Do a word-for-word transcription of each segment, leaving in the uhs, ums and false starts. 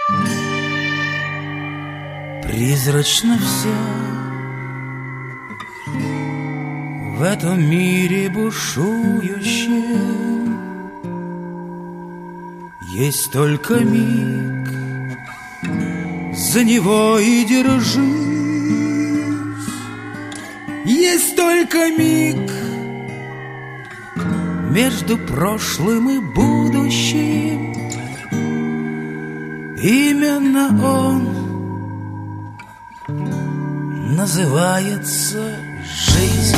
Призрачно все в этом мире бушующем. Есть только миг, за него и держись. Есть только миг между прошлым и будущим. Именно он называется жизнь.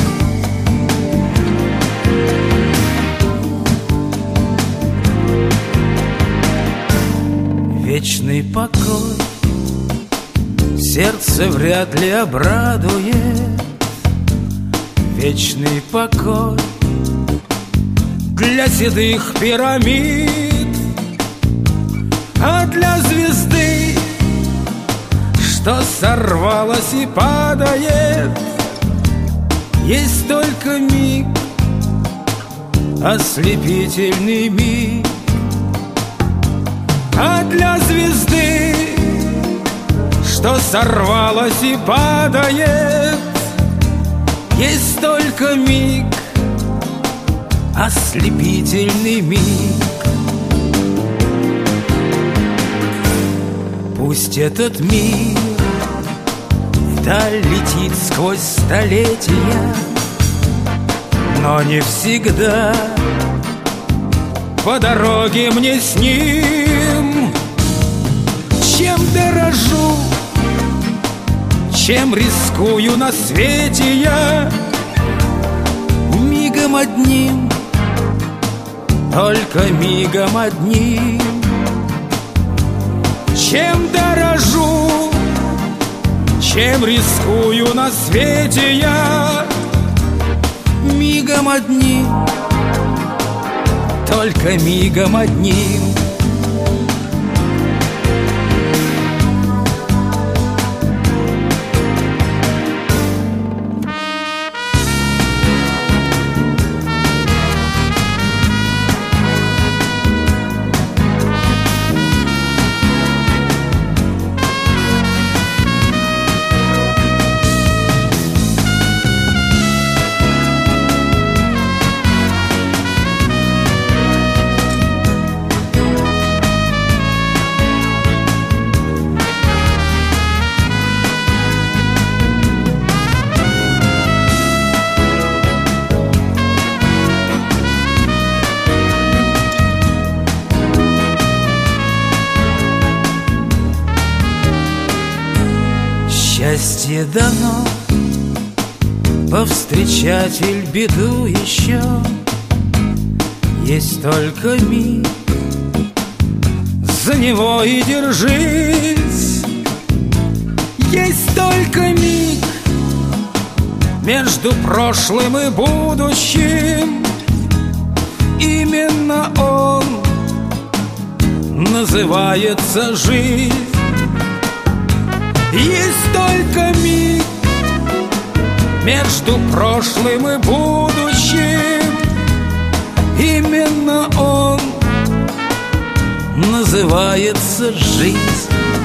Вечный покой сердце вряд ли обрадует. Вечный покой для седых пирамид, а для звезды, что сорвалась и падает, есть только миг, ослепительный миг. А для звезды, что сорвалась и падает, есть только миг, ослепительный миг. Пусть этот мир вдаль летит сквозь столетия, но не всегда по дороге мне с ним. Чем дорожу, чем рискую на свете я, мигом одним, только мигом одним. Чем дорожу, чем рискую на свете я, мигом одним, только мигом одним. Счастье дано повстречатель беду еще. Есть только миг, за него и держись. Есть только миг между прошлым и будущим. Именно он называется жизнь. Есть только миг между прошлым и будущим. Именно он называется жизнь.